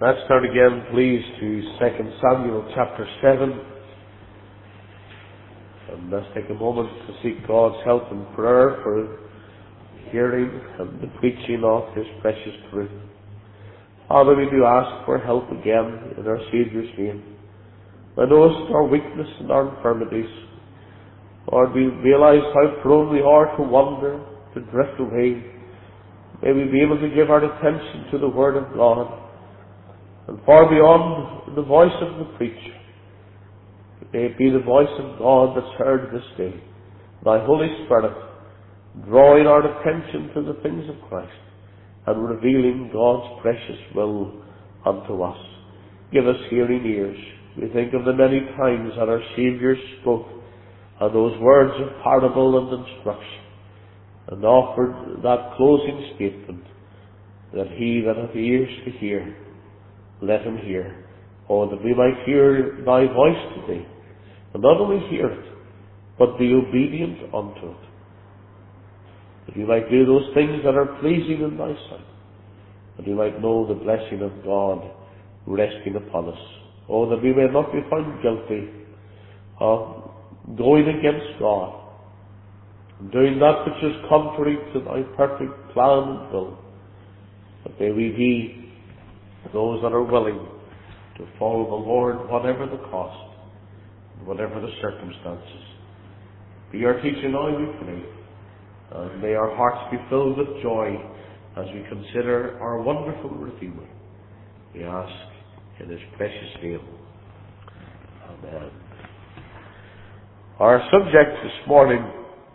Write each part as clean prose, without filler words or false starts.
Let's turn again, please, to 2 Samuel chapter 7. And let's take a moment to seek God's help in prayer for hearing and the preaching of His precious truth. Father, we do ask for help again in our Saviour's name. Thou knowest our weakness and our infirmities. Lord, we realize how prone we are to wander, to drift away. May we be able to give our attention to the Word of God. And far beyond the voice of the preacher, may it be the voice of God that's heard this day. Thy Holy Spirit drawing our attention to the things of Christ and revealing God's precious will unto us. Give us hearing ears. We think of the many times that our Saviour spoke and those words of parable and instruction, and offered that closing statement that he that hath ears to hear, let him hear. Oh, that we might hear thy voice today, and not only hear it, but be obedient unto it. That we might do those things that are pleasing in thy sight, that we might know the blessing of God resting upon us. Oh, that we may not be found guilty of going against God, and doing that which is contrary to thy perfect plan and will. But may we be those that are willing to follow the Lord, whatever the cost, and whatever the circumstances. Be our teacher now, we pray, and may our hearts be filled with joy as we consider our wonderful Redeemer. We ask in His precious name. Amen. Our subject this morning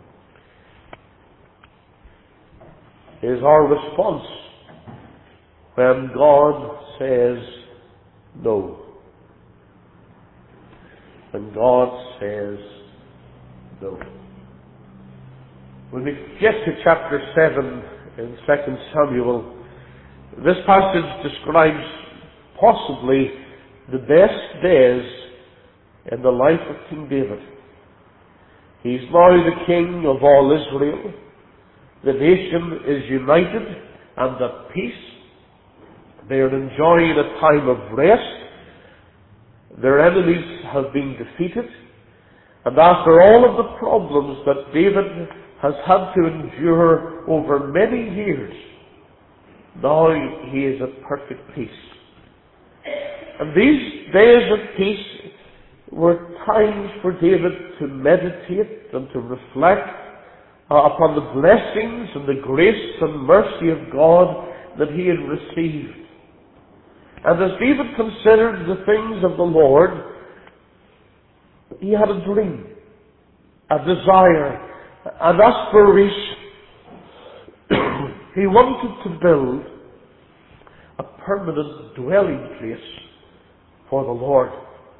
is our response when God says no. When God says no. When we get to chapter 7 in 2 Samuel, this passage describes possibly the best days in the life of King David. He's now the king of all Israel. The nation is united and at peace. They are enjoying a time of rest. Their enemies have been defeated. And after all of the problems that David has had to endure over many years, now he is at perfect peace. And these days of peace were times for David to meditate and to reflect upon the blessings and the grace and mercy of God that he had received. And as David considered the things of the Lord, he had a dream, a desire, an aspiration. He wanted to build a permanent dwelling place for the Lord.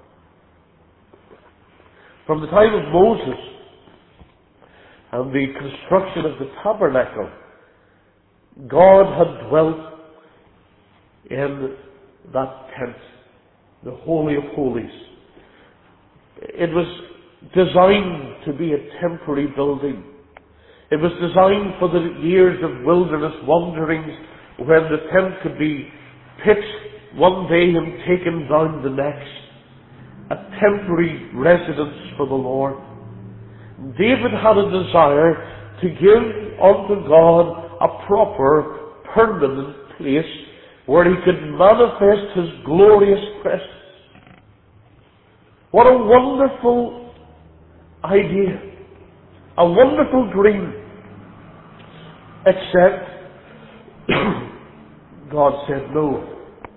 From the time of Moses and the construction of the tabernacle, God had dwelt in that tent, the Holy of Holies. It was designed to be a temporary building. It was designed for the years of wilderness wanderings when the tent could be pitched one day and taken down the next. A temporary residence for the Lord. David had a desire to give unto God a proper, permanent place where he could manifest his glorious presence. What a wonderful idea. A wonderful dream. Except God said no.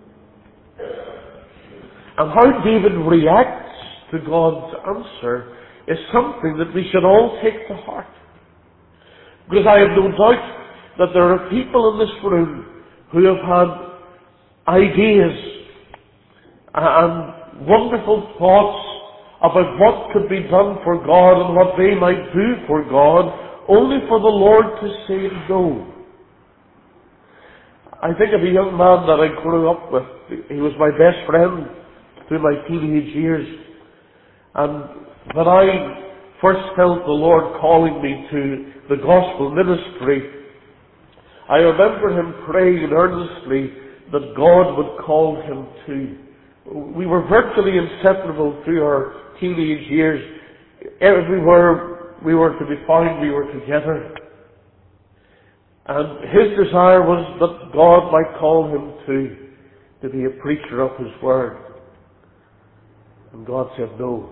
And how David reacts to God's answer is something that we should all take to heart. Because I have no doubt that there are people in this room who have had ideas and wonderful thoughts about what could be done for God and what they might do for God, only for the Lord to say no. I think of a young man that I grew up with. He was my best friend through my teenage years. And when I first felt the Lord calling me to the gospel ministry, I remember him praying earnestly that God would call him to. We were virtually inseparable through our teenage years. Everywhere we were to be found, we were together. And his desire was that God might call him to be a preacher of his word. And God said no.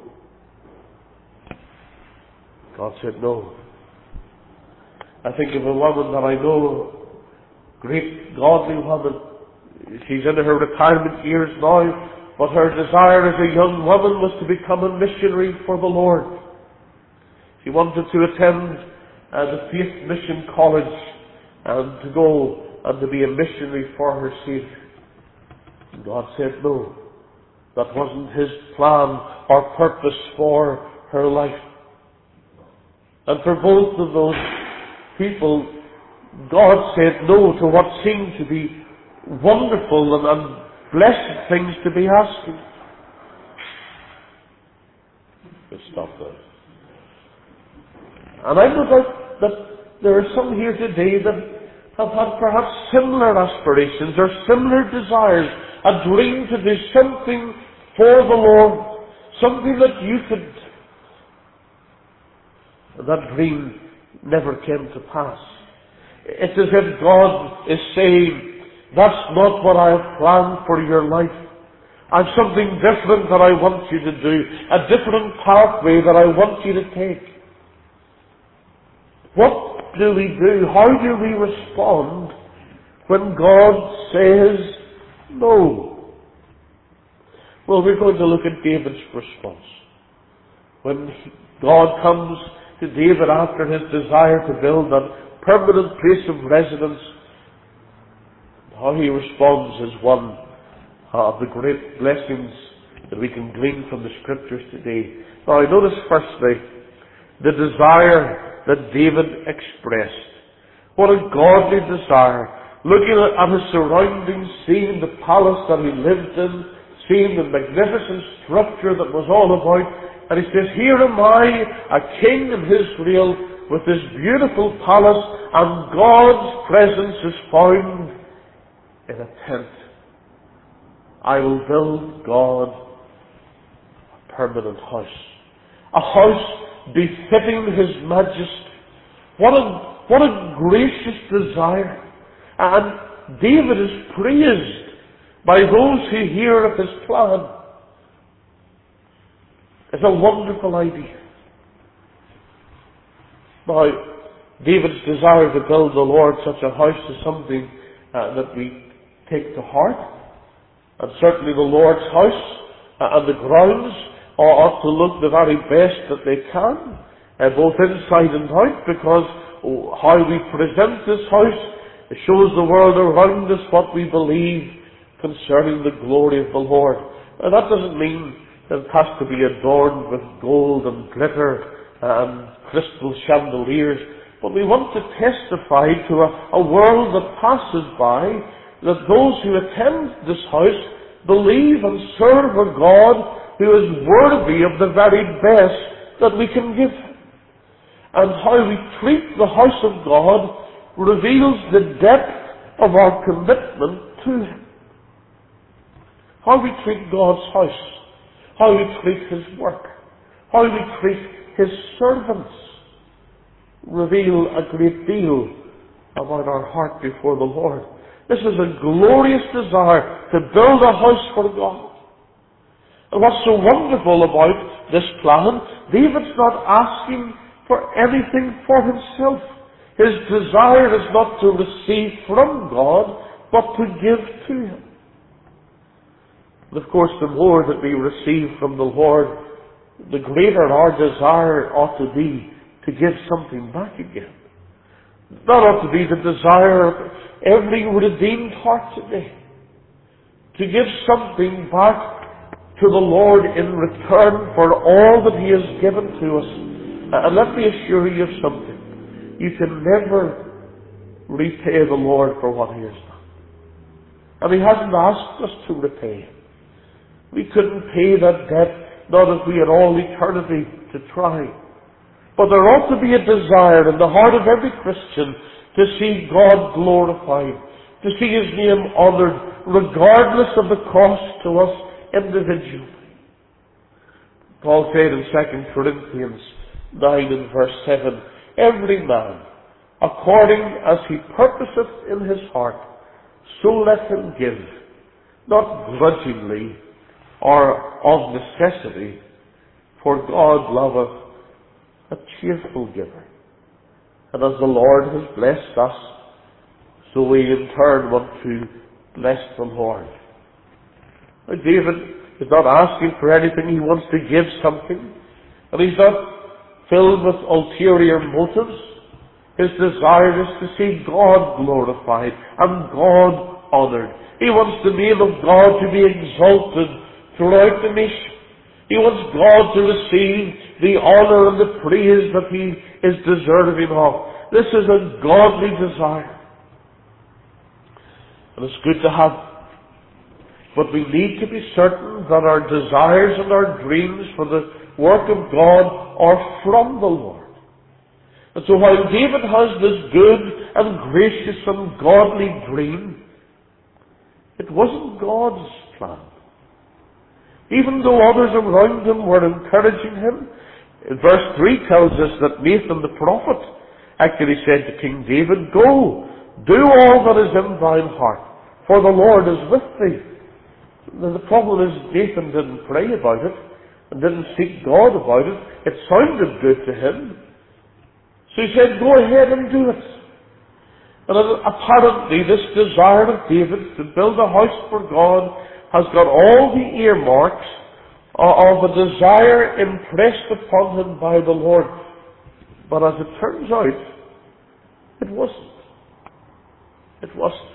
God said no. I think of a woman that I know, great godly woman. She's in her retirement years now, but her desire as a young woman was to become a missionary for the Lord. She wanted to attend the Faith Mission College and to go and to be a missionary for her Saviour. And God said no. That wasn't his plan or purpose for her life. And for both of those people, God said no to what seemed to be wonderful and blessed things to be asking. Let's stop there. And I know that there are some here today that have had perhaps similar aspirations or similar desires, a dream to do something for the Lord, something that you could. And that dream never came to pass. It's as if God is saying, that's not what I have planned for your life. I have something different that I want you to do, a different pathway that I want you to take. What do we do? How do we respond when God says no? Well, we're going to look at David's response. When God comes to David after his desire to build a permanent place of residence, how he responds is one of the great blessings that we can glean from the Scriptures today. Now, notice firstly the desire that David expressed. What a godly desire. Looking at his surroundings, seeing the palace that he lived in, seeing the magnificent structure that was all about, and he says, here am I, a king in Israel, with this beautiful palace, and God's presence is found in a tent. I will build God a permanent house. A house befitting his majesty. What a gracious desire. And David is praised by those who hear of his plan. It's a wonderful idea. Now, David's desire to build the Lord such a house is something that we take to heart. And certainly the Lord's house and the grounds ought to look the very best that they can, both inside and out, because how we present this house shows the world around us what we believe concerning the glory of the Lord. Now, that doesn't mean that it has to be adorned with gold and glitter and crystal chandeliers, but we want to testify to a world that passes by that those who attend this house believe and serve a God who is worthy of the very best that we can give him. And how we treat the house of God reveals the depth of our commitment to him. How we treat God's house, how we treat his work, how we treat his servants reveal a great deal about our heart before the Lord. This is a glorious desire to build a house for God. And what's so wonderful about this plan, David's not asking for anything for himself. His desire is not to receive from God, but to give to him. And of course, the more that we receive from the Lord, the greater our desire ought to be to give something back again. That ought to be the desire of every redeemed heart today. To give something back to the Lord in return for all that he has given to us. And let me assure you of something. You can never repay the Lord for what he has done. And he hasn't asked us to repay him. We couldn't pay that debt, not if we had all eternity to try. But there ought to be a desire in the heart of every Christian to see God glorified, to see His name honoured, regardless of the cost to us individually. Paul said in 2 Corinthians 9 and verse 7, every man, according as he purposeth in his heart, so let him give, not grudgingly or of necessity, for God loveth a cheerful giver. And as the Lord has blessed us, so we in turn want to bless the Lord. Now David is not asking for anything. He wants to give something. And he's not filled with ulterior motives. His desire is to see God glorified and God honoured. He wants the name of God to be exalted throughout the nation. He wants God to receive the honour and the praise that He is deserving of. This is a godly desire. And it's good to have. But we need to be certain that our desires and our dreams for the work of God are from the Lord. And so while David has this good and gracious and godly dream, it wasn't God's plan. Even though others around him were encouraging him, verse 3 tells us that Nathan the prophet actually said to King David, go, do all that is in thine heart, for the Lord is with thee. Now, the problem is Nathan didn't pray about it and didn't seek God about it. It sounded good to him. So he said, go ahead and do it. And apparently this desire of David to build a house for God has got all the earmarks of a desire impressed upon him by the Lord. But as it turns out, it wasn't. It wasn't.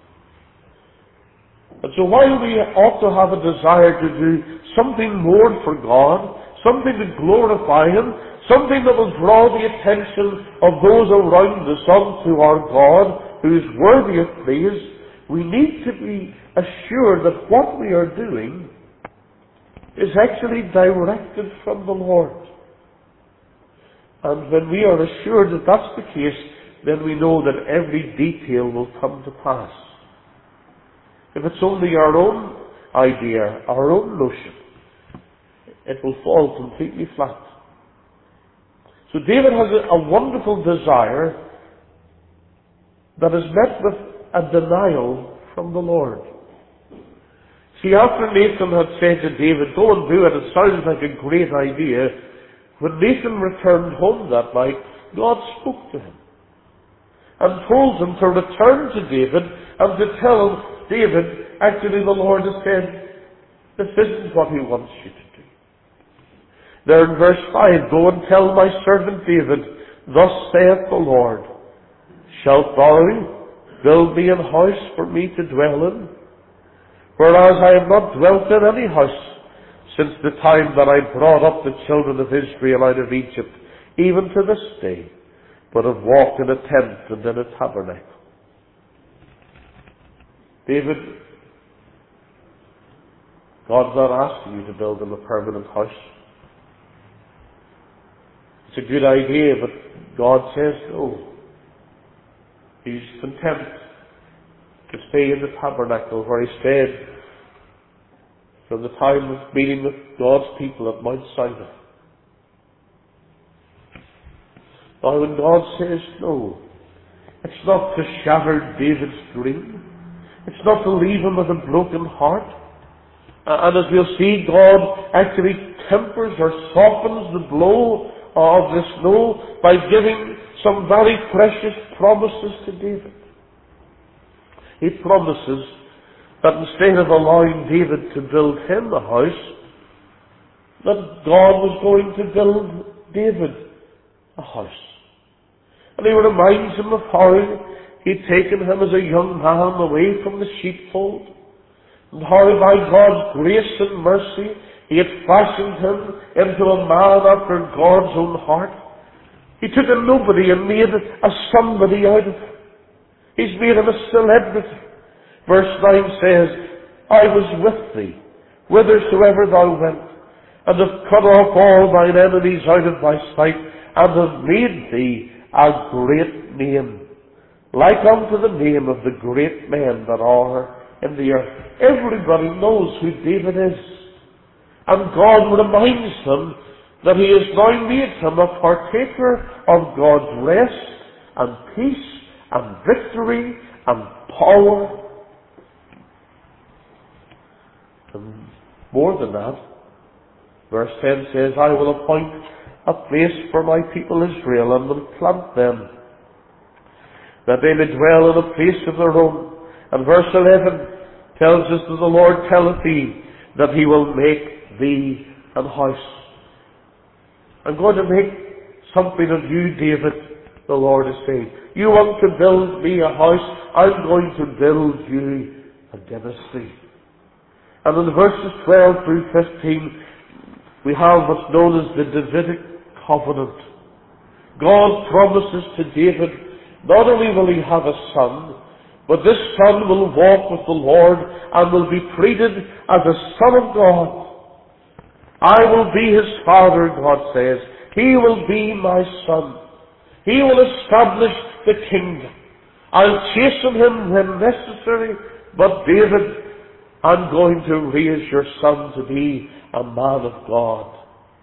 And so while we ought to have a desire to do something more for God, something to glorify Him, something that will draw the attention of those around us unto our God, who is worthy of praise, we need to be assured that what we are doing is actually directed from the Lord. And when we are assured that that's the case, then we know that every detail will come to pass. If it's only our own idea, our own notion, it will fall completely flat. So David has a wonderful desire that is met with a denial from the Lord. See, after Nathan had said to David, go and do it, it sounds like a great idea. When Nathan returned home that night, God spoke to him and told him to return to David and to tell him, David, actually the Lord has said, this isn't what He wants you to do. There in verse 5, go and tell my servant David, thus saith the Lord, shalt thou build me an house for me to dwell in? Whereas I have not dwelt in any house since the time that I brought up the children of Israel out of Egypt, even to this day, but have walked in a tent and in a tabernacle. David, God's not asking you to build him a permanent house. It's a good idea, but God says no. He's content to stay in the tabernacle where he stayed from the time of meeting with God's people at Mount Sinai. Now when God says no, it's not to shatter David's dream. It's not to leave him with a broken heart. And as we'll see, God actually tempers or softens the blow of this no by giving some very precious promises to David. He promises that instead of allowing David to build him a house, that God was going to build David a house. And he reminds him of how He'd taken him as a young man away from the sheepfold, and how by God's grace and mercy He had fashioned him into a man after God's own heart. He took a nobody and made a somebody out of him. He's made him a celebrity. Verse 9 says, I was with thee, whithersoever thou went, and have cut off all thine enemies out of thy sight, and have made thee a great name, like unto the name of the great men that are in the earth. Everybody knows who David is. And God reminds them that he has now made him a partaker of God's rest and peace and victory and power. And more than that, verse 10 says, I will appoint a place for my people Israel, and will plant them, that they may dwell in a place of their own. And verse 11 tells us that the Lord telleth thee that he will make thee an house. I'm going to make something of you, David, the Lord is saying. You want to build me a house, I'm going to build you a dynasty. And in verses 12 through 15, we have what's known as the Davidic covenant. God promises to David, not only will he have a son, but this son will walk with the Lord and will be treated as a son of God. I will be his father, God says. He will be my son. He will establish the kingdom. I'll chasten him when necessary, but David, I'm going to raise your son to be a man of God.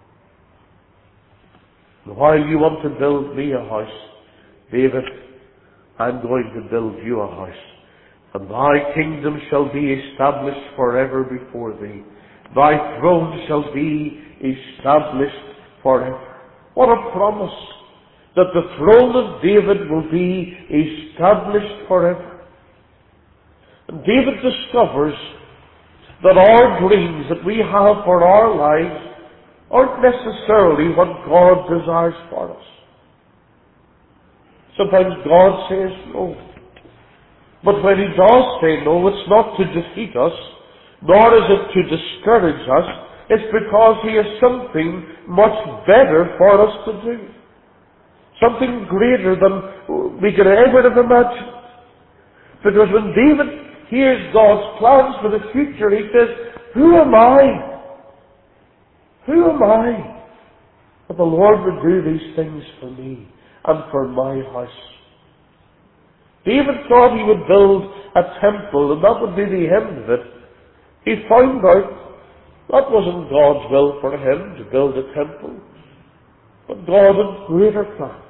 And while you want to build me a house, David, I'm going to build you a house. And thy kingdom shall be established forever before thee. Thy throne shall be established forever. What a promise, that the throne of David will be established forever. And David discovers that our dreams that we have for our lives aren't necessarily what God desires for us. Sometimes God says no. But when he does say no, it's not to defeat us, nor is it to discourage us. It's because he has something much better for us to do. Something greater than we could ever have imagined. Because when David hears God's plans for the future, he says, who am I? Who am I that the Lord would do these things for me and for my house? David thought he would build a temple and that would be the end of it. He found out that wasn't God's will for him to build a temple, but God had greater plans.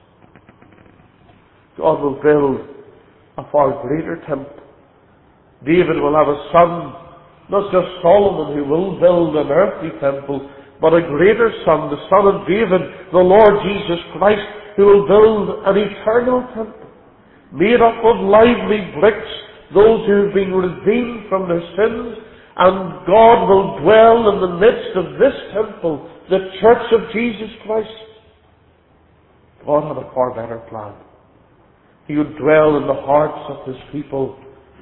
God will build a far greater temple. David will have a son, not just Solomon, who will build an earthly temple, but a greater son, the Son of David, the Lord Jesus Christ, who will build an eternal temple, made up of lively bricks, those who have been redeemed from their sins, and God will dwell in the midst of this temple, the church of Jesus Christ. God had a far better plan. He would dwell in the hearts of his people.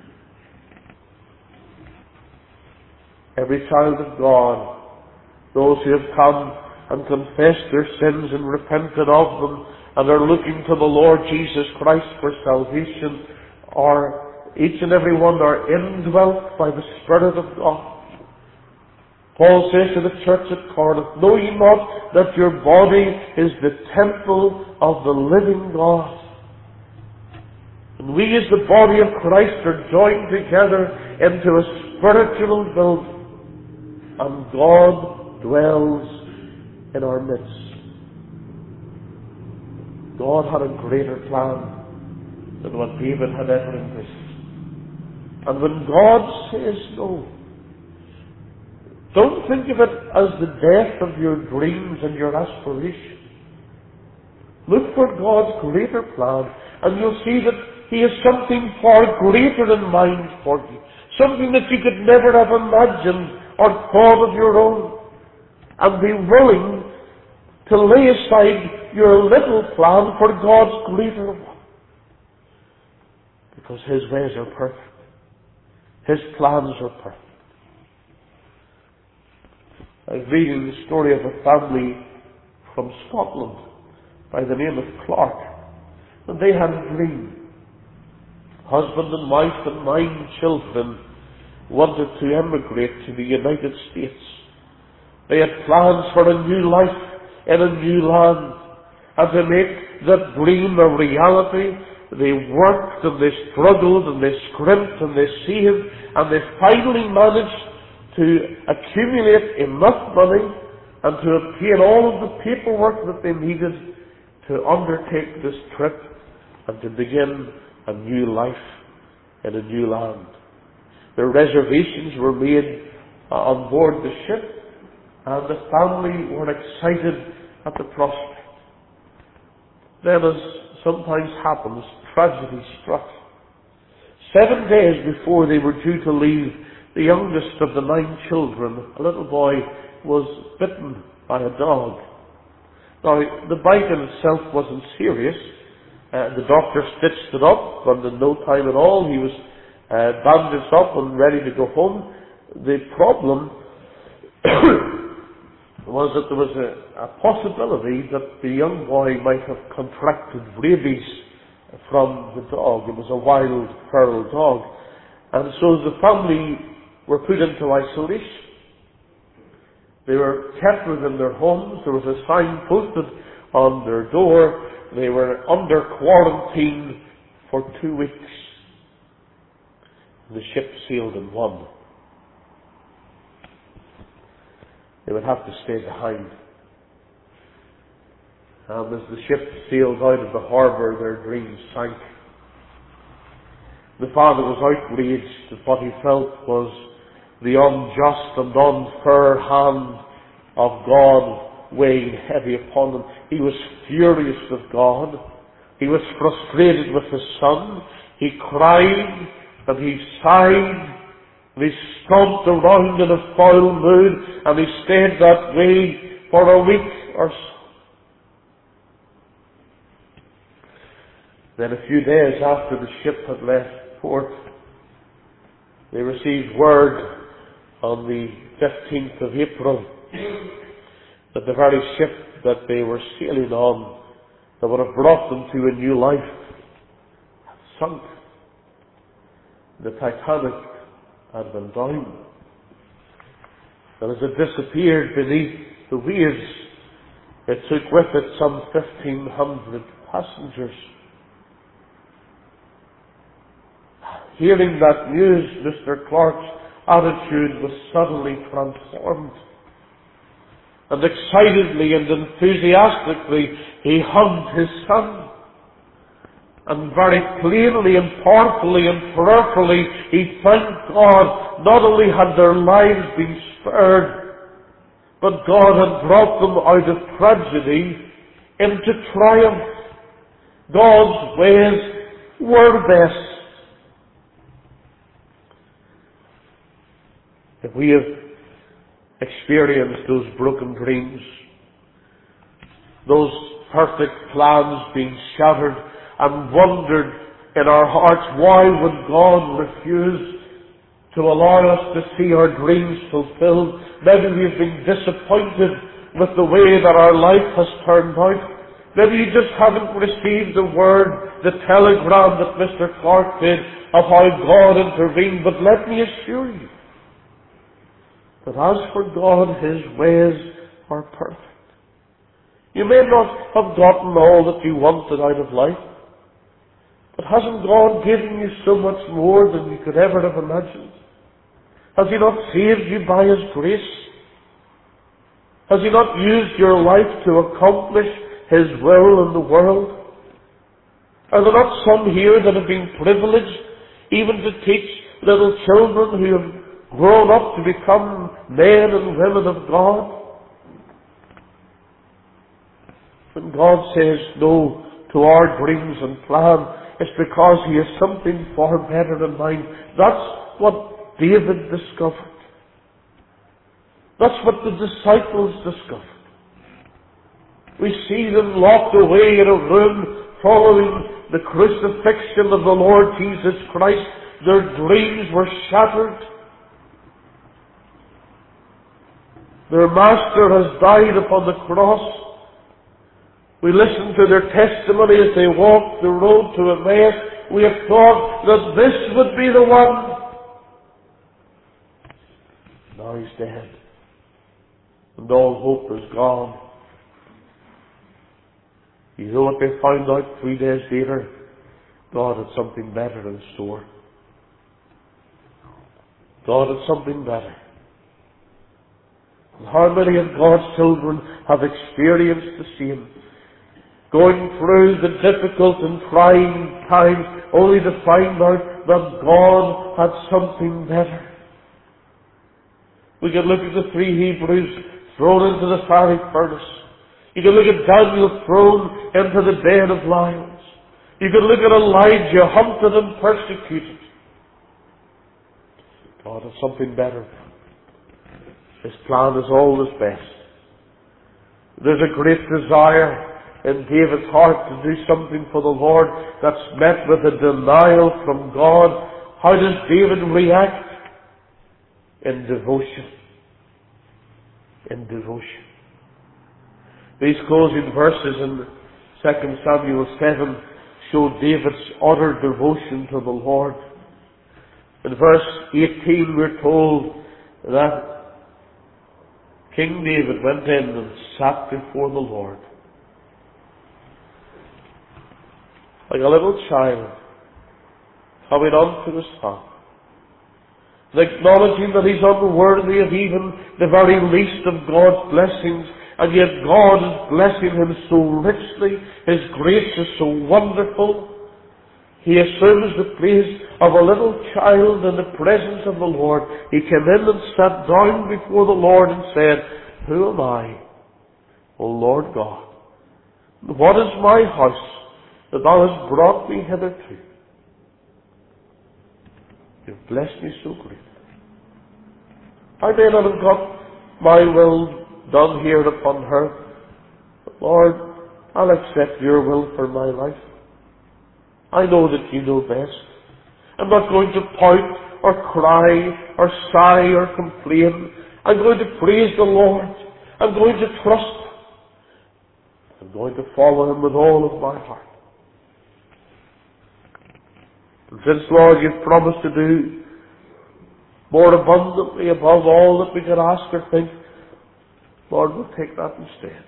Every child of God, those who have come and confessed their sins and repented of them and are looking to the Lord Jesus Christ for salvation, are each and every one are indwelt by the Spirit of God. Paul says to the church at Corinth, know ye not that your body is the temple of the living God? And we as the body of Christ are joined together into a spiritual building. And God dwells in our midst. God had a greater plan than what David had ever envisioned. And when God says no, don't think of it as the death of your dreams and your aspirations. Look for God's greater plan, and you'll see that he has something far greater in mind for you. Something that you could never have imagined or thought of your own. And be willing to lay aside your little plan for God's greater one. Because his ways are perfect. His plans are perfect. I was reading the story of a family from Scotland by the name of Clark. And they had a dream. Husband and wife and 9 children wanted to emigrate to the United States. They had plans for a new life in a new land, and to make that dream a reality, they worked and they struggled and they scrimped and they saved, and they finally managed to accumulate enough money and to obtain all of the paperwork that they needed to undertake this trip and to begin a new life in a new land. Their reservations were made on board the ship, and the family were excited at the prospect. Then, as sometimes happens, tragedy struck. 7 days before they were due to leave, the youngest of the 9 children, a little boy, was bitten by a dog. Now, the bite in itself wasn't serious. The doctor stitched it up, and in no time at all he was bandaged up and ready to go home. The problem was that there was a possibility that the young boy might have contracted rabies from the dog. It was a wild feral dog. And so the family were put into isolation. They were kept within their homes. There was a sign posted on their door. They were under quarantine for 2 weeks. The ship sailed in 1. They would have to stay behind. And as the ship sailed out of the harbour, their dreams sank. The father was outraged at what he felt was the unjust and unfair hand of God weighing heavy upon them. He was furious with God. He was frustrated with his son. He cried and he sighed. And he stomped around in a foul mood, and he stayed that way for a week or so. Then a few days after the ship had left port, they received word on the 15th of April that the very ship that they were sailing on, that would have brought them to a new life, had sunk. The Titanic had been down. And as it disappeared beneath the waves, it took with it some 1,500 passengers. Hearing that news, Mr. Clark's attitude was suddenly transformed. And excitedly and enthusiastically, he hugged his son. And very plainly and powerfully and prayerfully, he thanked God. Not only had their lives been spared, but God had brought them out of tragedy into triumph. God's ways were best. If we have experienced those broken dreams, those perfect plans being shattered, and wondered in our hearts, why would God refuse to allow us to see our dreams fulfilled? Maybe we've been disappointed with the way that our life has turned out. Maybe you just haven't received the word, the telegram that Mr. Clark did of how God intervened. But let me assure you that as for God, His ways are perfect. You may not have gotten all that you wanted out of life, but hasn't God given you so much more than you could ever have imagined? Has He not saved you by His grace? Has He not used your life to accomplish His will in the world? Are there not some here that have been privileged even to teach little children who have grown up to become men and women of God? When God says no to our dreams and plans, it's because He has something far better in mind. That's what David discovered. That's what the disciples discovered. We see them locked away in a room following the crucifixion of the Lord Jesus Christ. Their dreams were shattered. Their Master has died upon the cross. We listen to their testimony as they walk the road to Emmaus. We have thought that this would be the one. Now He's dead. And all hope is gone. You know what they found out 3 days later? God had something better in store. God had something better. And how many of God's children have experienced the same? Going through the difficult and trying times only to find out that God had something better. We can look at the three Hebrews thrown into the fiery furnace. You can look at Daniel thrown into the den of lions. You can look at Elijah hunted and persecuted. God has something better. His plan is always best. There's a great desire in David's heart to do something for the Lord that's met with a denial from God. How does David react? In devotion. In devotion. These closing verses in 2 Samuel 7 show David's utter devotion to the Lord. In verse 18 we're told that King David went in and sat before the Lord like a little child coming unto his father, and acknowledging that he's unworthy of even the very least of God's blessings, and yet God is blessing him so richly. His grace is so wonderful. He assumes the place of a little child in the presence of the Lord. He came in and sat down before the Lord and said, "Who am I, O Lord God? What is my house that thou hast brought me hitherto? You've blessed me so greatly. I may not have got my will done here upon earth, but Lord, I'll accept your will for my life. I know that you know best. I'm not going to pout or cry or sigh or complain. I'm going to praise the Lord. I'm going to trust. I'm going to follow him with all of my heart. And since, Lord, you've promised to do more abundantly above all that we could ask or think, Lord, we'll take that instead.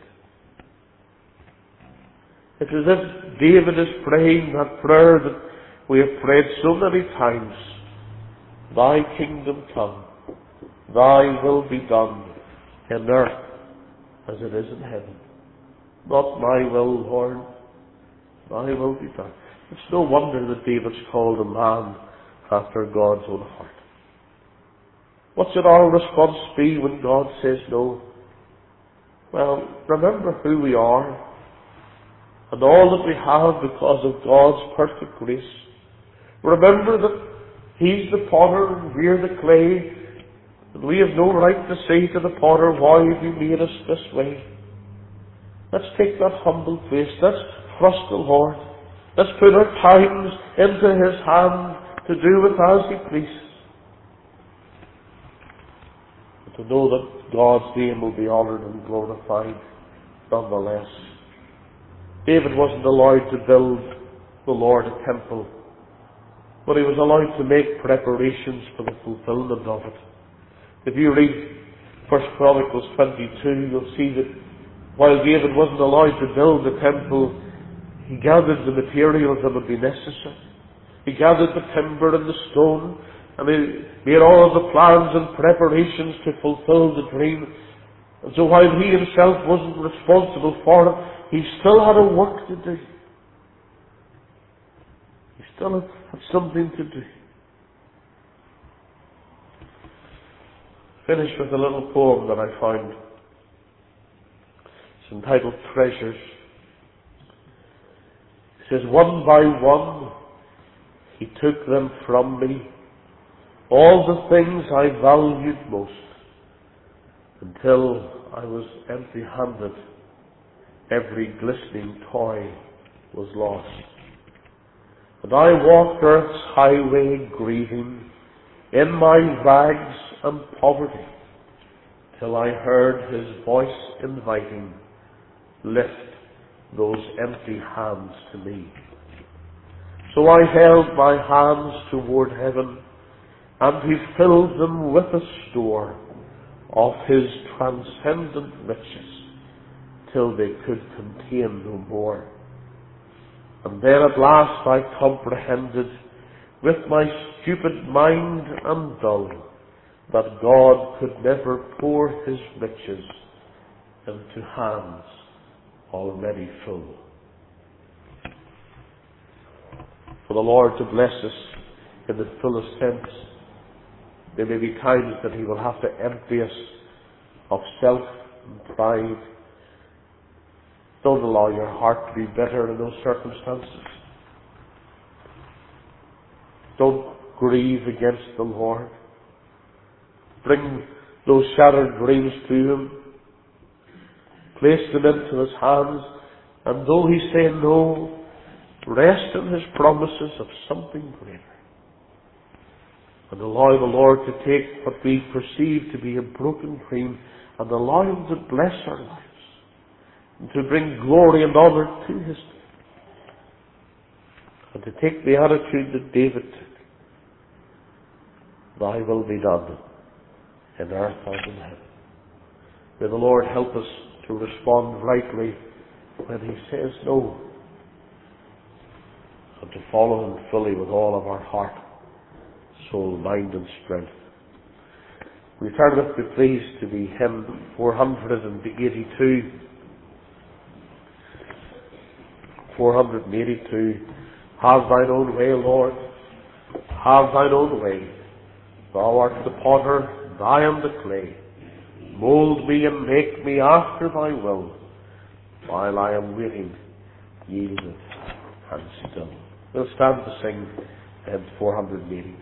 It's as if David is praying that prayer that we have prayed so many times. Thy kingdom come, thy will be done in earth as it is in heaven. Not my will, Lord, thy will be done. It's no wonder that David's called a man after God's own heart. What should our response be when God says no? Well, remember who we are and all that we have because of God's perfect grace. Remember that he's the potter and we're the clay, and we have no right to say to the potter, why have you made us this way? Let's take that humble place. Let's trust the Lord. Let's put our times into his hand to do with as he pleases. And to know that God's name will be honoured and glorified nonetheless. David wasn't allowed to build the Lord a temple, but he was allowed to make preparations for the fulfillment of it. If you read 1 Chronicles 22, you'll see that while David wasn't allowed to build the temple, he gathered the materials that would be necessary. He gathered the timber and the stone, and he made all of the plans and preparations to fulfill the dream. And so while he himself wasn't responsible for it, he still had a work to do. He still had something to do. Finish with a little poem that I found. It's entitled Treasures. It says, one by one he took them from me, all the things I valued most, until I was empty-handed. Every glistening toy was lost. And I walked earth's highway grieving in my rags and poverty, till I heard his voice inviting, lift those empty hands to me. So I held my hands toward heaven, and he filled them with a store of his transcendent riches, till they could contain no more. And then at last I comprehended with my stupid mind and dull that God could never pour his riches into hands already full. For the Lord to bless us in the fullest sense, there may be times that he will have to empty us of self and pride. Don't allow your heart to be bitter in those circumstances. Don't grieve against the Lord. Bring those shattered dreams to him. Place them into his hands, and though he say no, rest in his promises of something greater. And allow the Lord to take what we perceive to be a broken dream and allow him to bless our lives and to bring glory and honor to his name. And to take the attitude that David took. Thy will be done in earth as in heaven. May the Lord help us to respond rightly when he says no, and to follow him fully with all of our heart, soul, mind and strength. We turn with me please to the hymn 482. 482. Have thine own way, Lord. Have thine own way. Thou art the potter, and I am the clay. Mold me and make me after thy will, while I am waiting, yielded and still. We'll stand to sing hymn 482.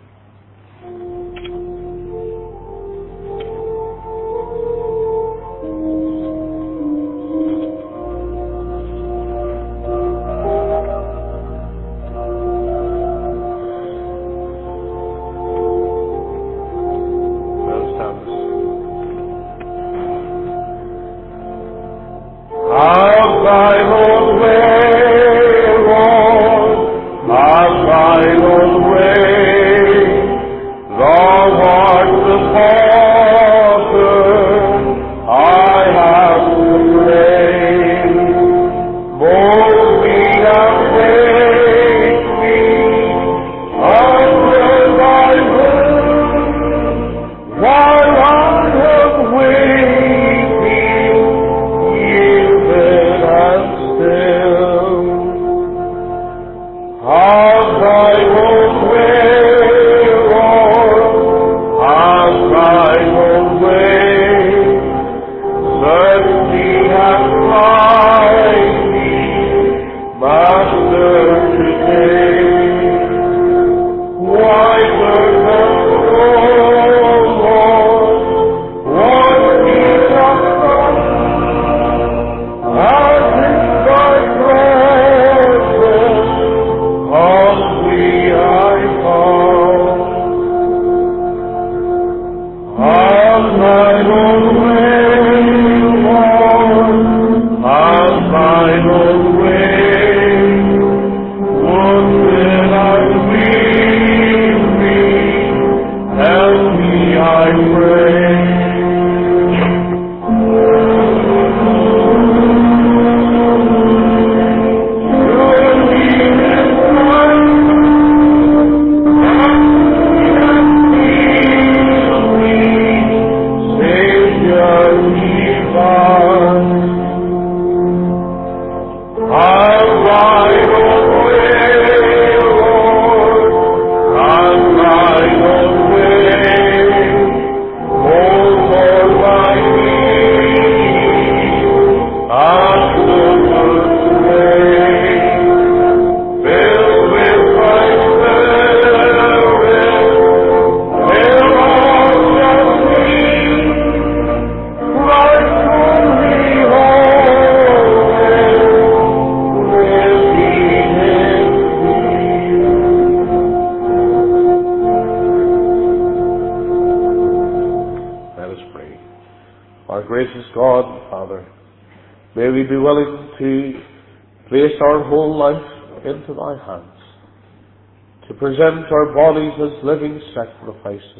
Present our bodies as living sacrifices,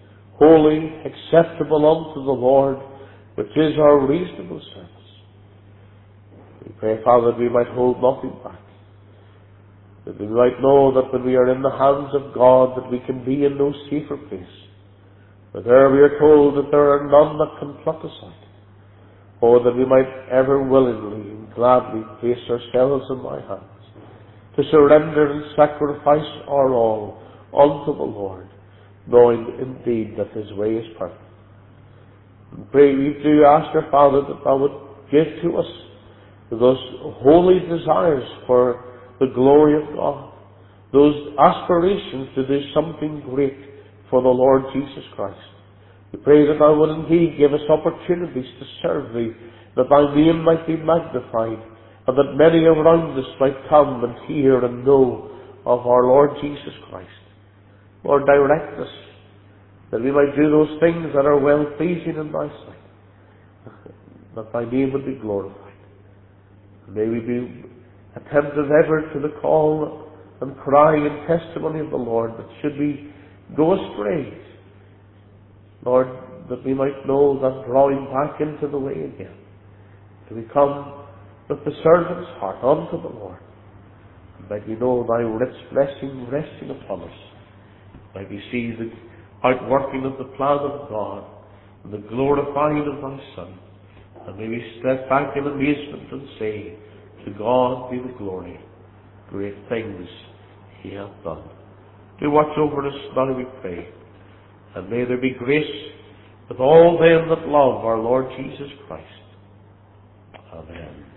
holy, acceptable unto the Lord, which is our reasonable service. We pray, Father, that we might hold nothing back, that we might know that when we are in the hands of God, that we can be in no safer place. But there we are told that there are none that can pluck us out. Oh, that we might ever willingly and gladly place ourselves in thy hands, to surrender and sacrifice our all unto the Lord, knowing indeed that his way is perfect. And pray we do ask our Father that thou would give to us those holy desires for the glory of God, those aspirations to do something great for the Lord Jesus Christ. We pray that thou would indeed give us opportunities to serve thee, that thy name might be magnified, and that many around us might come and hear and know of our Lord Jesus Christ. Lord, direct us, that we might do those things that are well-pleasing in thy sight, that thy name would be glorified. May we be attentive ever to the call and cry and testimony of the Lord, that should we go astray, Lord, that we might know that drawing back into the way again, that we come with the servant's heart unto the Lord, and might we know thy rich blessing resting upon us, might we see the outworking of the plan of God, and the glorifying of thy Son, and may we step back in amazement and say, to God be the glory, great things he hath done. Do watch over us now, we pray, and may there be grace with all them that love our Lord Jesus Christ. Amen.